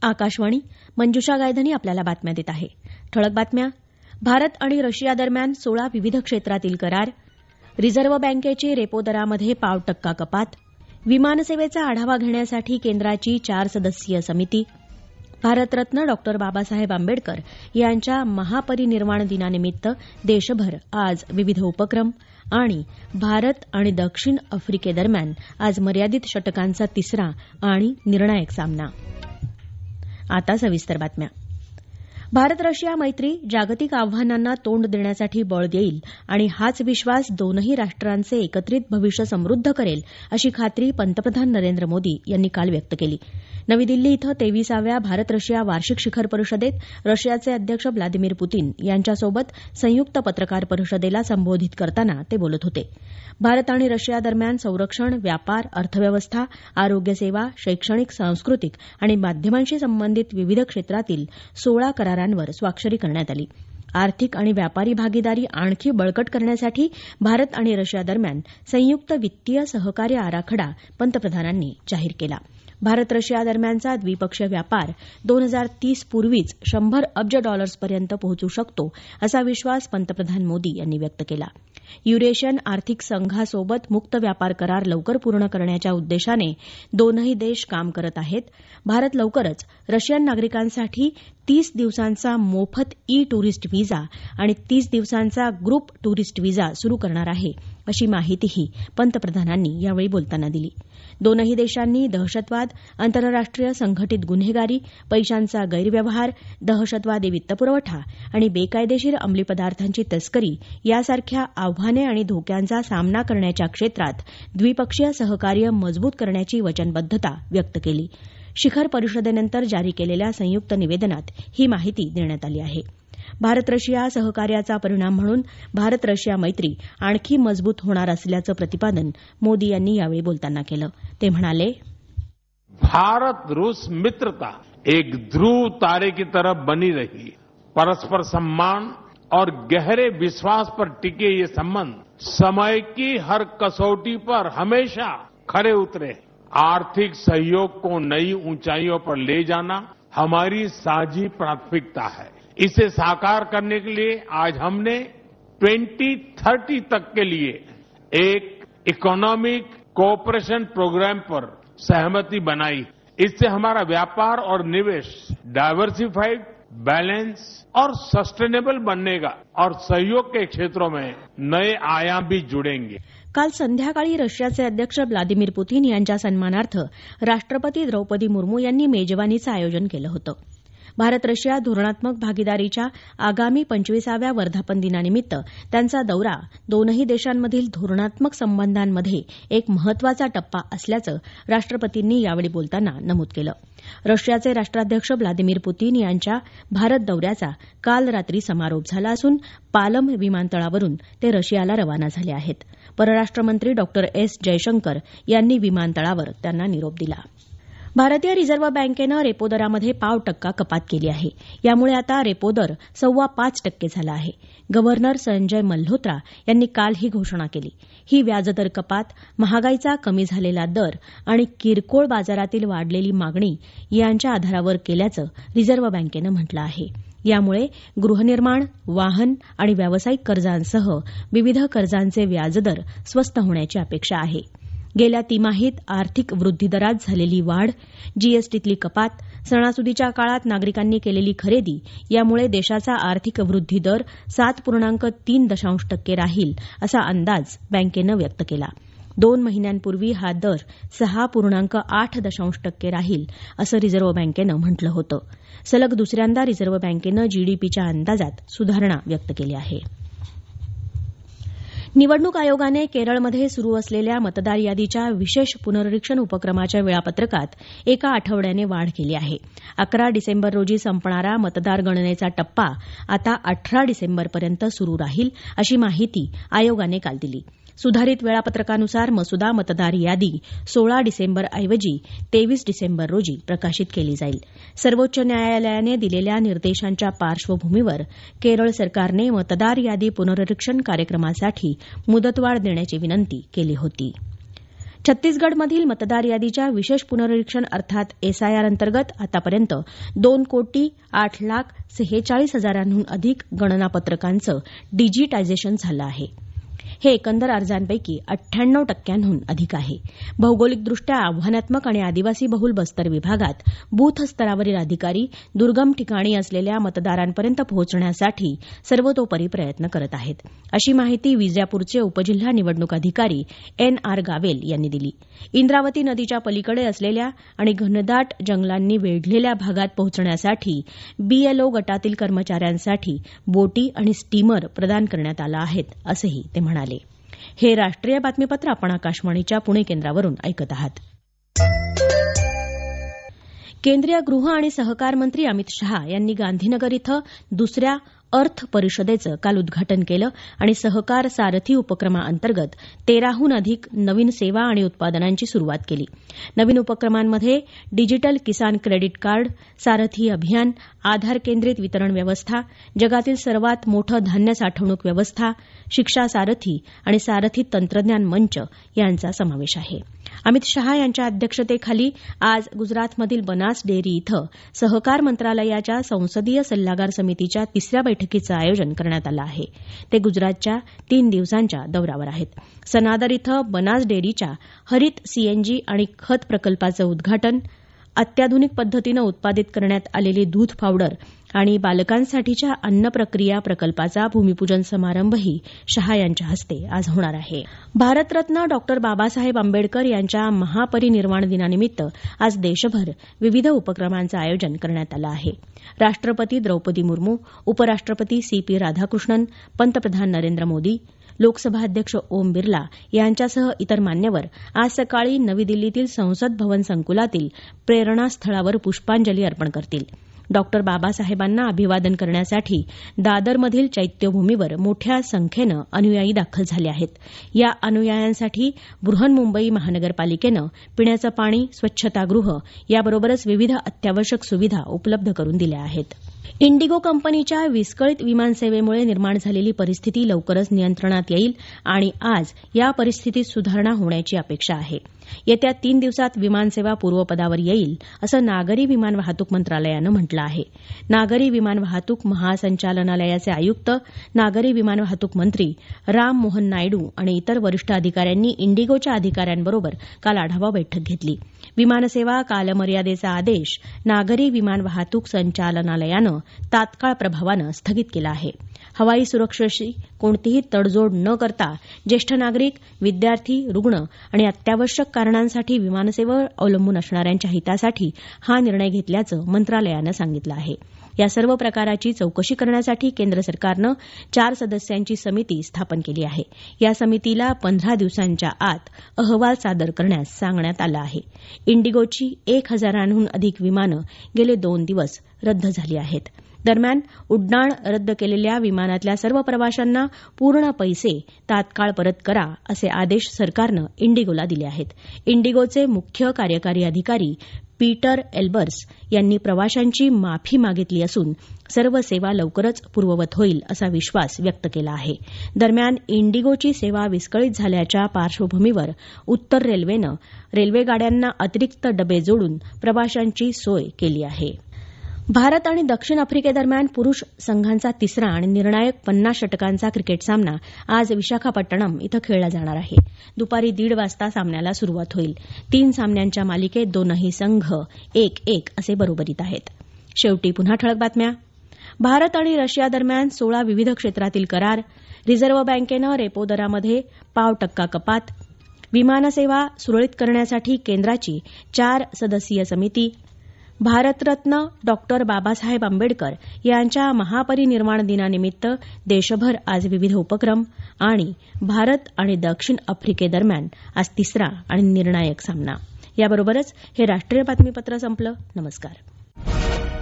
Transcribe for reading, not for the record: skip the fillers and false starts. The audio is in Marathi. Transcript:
आकाशवाणी. मंजुषा गायधनी आपल्याला बातम्या देत आहे. ठळक बातम्या. भारत आणि रशिया दरम्यान 16 विविध क्षेत्रातील करार. रिझर्व्ह बँकेची रेपो दरामध्ये 0.5% कपात. विमानसेवेचा आढावा घेण्यासाठी केंद्राची 4 सदस्यीय समिती. भारतरत्न डॉ. बाबासाहेब आंबेडकर यांच्या महापरिनिर्वाण दिनानिमित्त देशभर आज विविध उपक्रम. आणि भारत आणि दक्षिण आफ्रिकेदरम्यान आज मर्यादित षटकांचा तिसरा आणि निर्णायक सामना. आता सविस्तर बातम्या. भारत रशिया मैत्री जागतिक आव्हानांना तोंड देण्यासाठी बळ देईल आणि हाच विश्वास दोनही राष्ट्रांचे एकत्रित भविष्य समृद्ध करेल अशी खात्री पंतप्रधान नरेंद्र मोदी यांनी काल व्यक्त केली. नवी दिल्ली इथं 23व्या भारत रशिया वार्षिक शिखर परिषदेत रशियाचे अध्यक्ष व्लादिमीर पुतीन यांच्यासोबत संयुक्त पत्रकार परिषदेला संबोधित करताना ते बोलत होते. भारत आणि रशिया दरम्यान संरक्षण, व्यापार, अर्थव्यवस्था, आरोग्यसेवा, शैक्षणिक, सांस्कृतिक आणि माध्यमांशी संबंधित विविध क्षेत्रातील 16 करारांवर स्वाक्षरी करण्यात आली. आर्थिक आणि व्यापारी भागीदारी आणखी बळकट करण्यासाठी भारत आणि रशिया दरम्यान संयुक्त वित्तीय सहकार्य आराखडा पंतप्रधानांनी जाहीर केला. भारत रशिया दरम्यानचा द्विपक्षीय व्यापार 2030 पूर्वीच $100 अब्ज पर्यंत पोहोचू शकतो असा विश्वास पंतप्रधान मोदी यांनी व्यक्त केला. युरेशियन आर्थिक संघासोबत मुक्त व्यापार करार लवकर पूर्ण करण्याच्या उद्देशाने दोनही देश काम करत आहेत. भारत लवकरच रशियन नागरिकांसाठी 30 दिवसांचा मोफत टुरिस्ट व्हिसा आणि 30 दिवसांचा ग्रुप टुरिस्ट व्हिसा सुरू करणार आहे अशी माहितीही पंतप्रधानांनी यावेळी बोलताना दिली. दोनही देशांनी दहशतवाद, आंतरराष्ट्रीय संघटित गुन्हेगारी, पैशांचा गैरव्यवहार, दहशतवादी वित्तपुरवठा आणि बेकायदेशीर अंमली पदार्थांची तस्करी यासारख्या आव्हाने आणि धोक्यांचा सामना करण्याच्या क्षेत्रात द्विपक्षीय सहकार्य मजबूत करण्याची वचनबद्धता व्यक्त केली. शिखर परिषदेनंतर जारी केलेल्या संयुक्त निवेदनात ही माहिती देण्यात आली आहे. भारत रशिया सहकार्याचा परिणाम म्हणून भारत रशिया मैत्री आणखी मजबूत होणार असल्याचं प्रतिपादन मोदी यांनी यावेळी बोलताना केलं. ते म्हणाले, भारत रूस मित्रता एक ध्रुव तारे की तरह बनी रही. परस्पर सम्मान और गहरे विश्वास पर टिके ये संबंध समय की हर कसौटी पर हमेशा खरे उतरे. आर्थिक सहयोग को नई ऊंचाइयों पर ले जाना हमारी साझी प्राथमिकता है. इसे साकार करने के लिए आज हमने 2030 तक के लिए एक इकोनॉमिक कोऑपरेशन प्रोग्राम पर सहमति बनाई. इससे हमारा व्यापार और निवेश डाइवर्सिफाइड, बैलेंस और सस्टेनेबल बनेगा और सहयोग के क्षेत्रों में नए आयाम भी जुड़ेंगे. काल संध्याकाळी रशियाचे अध्यक्ष व्लादिमीर पुतीन यांच्या सन्मानार्थ राष्ट्रपती द्रौपदी मुर्मू यांनी मेजवानीचं आयोजन केलं होतं. भारत रशिया धोरणात्मक भागीदारीच्या आगामी 25व्या वर्धापन दिनानिमित्त त्यांचा दौरा दोनही देशांमधील धोरणात्मक संबंधांमध्ये एक महत्वाचा टप्पा असल्याचं राष्ट्रपतींनी यावेळी बोलताना नमूद केलं. रशियाचे राष्ट्राध्यक्ष व्लादिमीर पुतीन यांच्या भारत दौऱ्याचा काल रात्री समारोप झाला असून पालम विमानतळावरून ते रशियाला रवाना झाले आहेत. परराष्ट्रमंत्री डॉ. एस. जयशंकर यांनी विमानतळावर त्यांना निरोप दिला. भारतीय रिझर्व्ह बँकेनं रेपो दरामध्ये 0.5% कपात केली आहे. यामुळे आता रेपो दर 5.25% झाला आहे. गव्हर्नर संजय मल्होत्रा यांनी काल ही घोषणा केली. ही व्याजदर कपात महागाईचा कमी झालेला दर आणि किरकोळ बाजारातील वाढलेली मागणी यांच्या आधारावर केल्याचं रिझर्व्ह बँकेनं म्हटलं आहे. यामुळे गृहनिर्माण, वाहन आणि व्यावसायिक कर्जांसह विविध कर्जांचे व्याजदर स्वस्त होण्याची अपेक्षा आहे. गेल्या तिमाहीत आर्थिक वृद्धिदरात झालेली वाढ, जीएसटीतली कपात, सणासुदीच्या काळात नागरिकांनी केलेली खरेदी यामुळे देशाचा आर्थिक वृद्धी दर 7.3% राहील असा अंदाज बँकेनं व्यक्त केला. 2 महिन्यांपूर्वी हा दर 6.8% राहील असं रिझर्व्ह बँकेनं म्हटलं होतं. सलग दुसऱ्यांदा रिझर्व्ह बँकेनं जीडीपीच्या अंदाजात सुधारणा व्यक्त केली आहे. निवडणूक आयोगाने केरळमध्ये सुरू असलेल्या मतदार यादीच्या विशेष पुनरीक्षण उपक्रमाच्या वेळापत्रकात एका आठवड्याने वाढ केली आहे. 11 डिसेंबर रोजी संपणारा मतदार गणनेचा टप्पा आता 18 डिसेंबरपर्यंत सुरू राहील अशी माहिती आयोगाने काल दिली. सुधारित वेळापत्रकानुसार मसुदा मतदार यादी 16 डिसेंबरऐवजी 23 डिसेंबर रोजी प्रकाशित केली जाईल. सर्वोच्च न्यायालयाने दिलेल्या निर्देशांच्या पार्श्वभूमीवर केरळ सरकारने मतदार यादी पुनरीक्षण कार्यक्रमासाठी मुदतवाढ देण्याची विनंती केली होती. छत्तीसगडमधील मतदार यादीच्या विशेष पुनरीक्षण अर्थात एसआयआर अंतर्गत आतापर्यंत 2,08,46,000 अधिक गणनापत्रकांचं डिजिटायझेशन झालं आहे. हे एकंदर अर्जांपैकी 98% अधिक आहे. भौगोलिकदृष्ट्या आव्हानात्मक आणि आदिवासी बहुल बस्तर विभागात बूथ स्तरावरील अधिकारी दुर्गम ठिकाणी असलेल्या मतदारांपर्यंत पोहोचण्यासाठी सर्वतोपरी प्रयत्न करत आहेत, अशी माहिती विजापूरचे उपजिल्हा निवडणूक अधिकारी NR गावेल यांनी दिली. इंद्रावती नदीच्या पलीकडे असलेल्या आणि घनदाट जंगलांनी वेढलेल्या भागात पोहोचण्यासाठी BLO गटातील कर्मचाऱ्यांसाठी बोटी आणि स्टीमर प्रदान करण्यात आलं आहेत, असंही ते म्हणाले. हे राष्ट्रीय बातमीपत्र आपण आकाशवाणीच्या पुणे केंद्रावरून ऐकत आहात. केंद्रीय गृह आणि सहकार मंत्री अमित शहा यांनी गांधीनगर इथं दुसऱ्या अर्थ परिषदेचं काल उद्घाटन केलं आणि सहकार सारथी उपक्रमाअंतर्गत 13हून अधिक नवीन सेवा आणि उत्पादनांची सुरुवात केली. नवीन उपक्रमांमध्ये digital Kisan credit card, Sarathi अभियान, आधार केंद्रित वितरण व्यवस्था, जगातील सर्वात मोठं धान्य साठवणूक व्यवस्था, शिक्षा सारथी आणि सारथी तंत्रज्ञान मंच यांचा समावेश आहे. अमित शहा यांच्या अध्यक्षतेखाली आज गुजरातमधील बनास डेअरी इथं सहकार मंत्रालयाच्या संसदीय सल्लागार समितीच्या तिसऱ्या बैठकीचं आयोजन करण्यात आलं आहे. ते गुजरातच्या 3 दिवसांच्या दौऱ्यावर आहेत. सनादर इथं बनास डेअरीच्या हरित CNG आणि खत प्रकल्पाचं उद्घाटन, अत्याधुनिक पद्धतीनं उत्पादित करण्यात आलेली दूध पावडर आणि बालकांसाठीच्या अन्न प्रक्रिया प्रकल्पाचा भूमिपूजन समारंभही शहा यांच्या हस्ते आज होणार आहे. भारतरत्न डॉ. बाबासाहेब आंबेडकर यांच्या महापरिनिर्वाण दिनानिमित्त आज देशभर विविध उपक्रमांचं आयोजन करण्यात आलं आहे. राष्ट्रपती द्रौपदी मुर्मू, उपराष्ट्रपती CP राधाकृष्णन, पंतप्रधान नरेंद्र मोदी, लोकसभा अध्यक्ष ओम बिर्ला यांच्यासह इतर मान्यवर आज सकाळी नवी दिल्लीतील संसद भवन संकुलातील प्रेरणा स्थळावर पुष्पांजली अर्पण करतील. डॉ. बाबासाहेबांना अभिवादन करण्यासाठी दादरमधील चैत्यभूमीवर मोठ्या संख्येनं अनुयायी दाखल झाले आहेत. या अनुयायांसाठी बृहन्मुंबई महानगरपालिकेनं पिण्याचं पाणी, स्वच्छतागृह याबरोबरच विविध अत्यावश्यक सुविधा उपलब्ध करून दिल्या आहेत. इंडिगो कंपनीच्या विस्कळीत विमानसेवेमुळे निर्माण झालेली परिस्थिती लवकरच नियंत्रणात येईल आणि आज या परिस्थितीत सुधारणा होण्याची अपेक्षा आहे. येत्या 3 दिवसात विमानसेवा पूर्वपदावर येईल, असं नागरी विमान वाहतूक मंत्रालयानं म्हटलं आहे. नागरी विमान वाहतूक महासंचालनालयाचे आयुक्त, नागरी विमान वाहतूक मंत्री राम मोहन नायडू आणि इतर वरिष्ठ अधिकाऱ्यांनी इंडिगोच्या अधिकाऱ्यांबरोबर काल आढावा बैठक घेतली. विमानसेवा कालमर्यादेचा आदेश नागरी विमान वाहतूक संचालनालयानं तात्काळ प्रभावानं स्थगित केला आहे. हवाई सुरक्षेशी कोणतीही तडजोड न करता ज्येष्ठ नागरिक, विद्यार्थी, रुग्ण आणि अत्यावश्यक कारणांसाठी विमानसेवेवर अवलंबून असणाऱ्यांच्या हितासाठी हा निर्णय घेतल्याचं मंत्रालयानं सांगितलं आहे. या सर्व प्रकाराची चौकशी करण्यासाठी केंद्र सरकारनं 4 सदस्यांची समिती स्थापन केली आहे. या समितीला 15 दिवसांच्या आत अहवाल सादर करण्यास सांगण्यात आलं आहे. इंडिगोची 1,000हून अधिक विमानं गेले 2 दिवस रद्द झाली आहेत. दरम्यान उड्डाण रद्द केलेल्या विमानातल्या सर्व प्रवाशांना पूर्ण पैसे तात्काळ परत करा, असे आदेश सरकारनं इंडिगोला दिले आहेत. इंडिगोचे मुख्य कार्यकारी अधिकारी पीटर एल्बर्स यांनी प्रवाशांची माफी मागितली असून सर्व सेवा लवकरच पूर्ववत होईल असा विश्वास व्यक्त केला आहे. दरम्यान इंडिगोची सेवा विस्कळीत झाल्याच्या पार्श्वभूमीवर उत्तर रेल्वेनं रेल्वेगाड्यांना अतिरिक्त डबे जोडून प्रवाशांची सोय केली आहे. भारत आणि दक्षिण आफ्रिकेदरम्यान पुरुष संघांचा तिसरा आणि निर्णायक 50 षटकांचा क्रिकेट सामना आज विशाखापट्टणम इथं खेळला जाणार आहे. दुपारी 1:30 वाजता सामन्याला सुरुवात होईल. 3 सामन्यांच्या मालिकेत दोनही संघ 1-1 असे बरोबरीत आहेत. शेवटी पुन्हा ठळक बातम्या. भारत आणि रशिया दरम्यान 16 विविध क्षेत्रातील करार, रिझर्व्ह बँकेनं रेपो दरामध्ये 0.5% कपात, विमानसेवा सुरळीत करण्यासाठी केंद्राची 4 सदस्यीय समिती, भारतरत्न डॉ. बाबासाहेब आंबेडकर यांच्या महापरिनिर्वाण दिनानिमित्त देशभर आज विविध उपक्रम आणि भारत आणि दक्षिण आफ्रिकेदरम्यान आज तिसरा आणि निर्णायक सामना. याबरोबरच हे राष्ट्रीय बातमीपत्र संपलं. नमस्कार.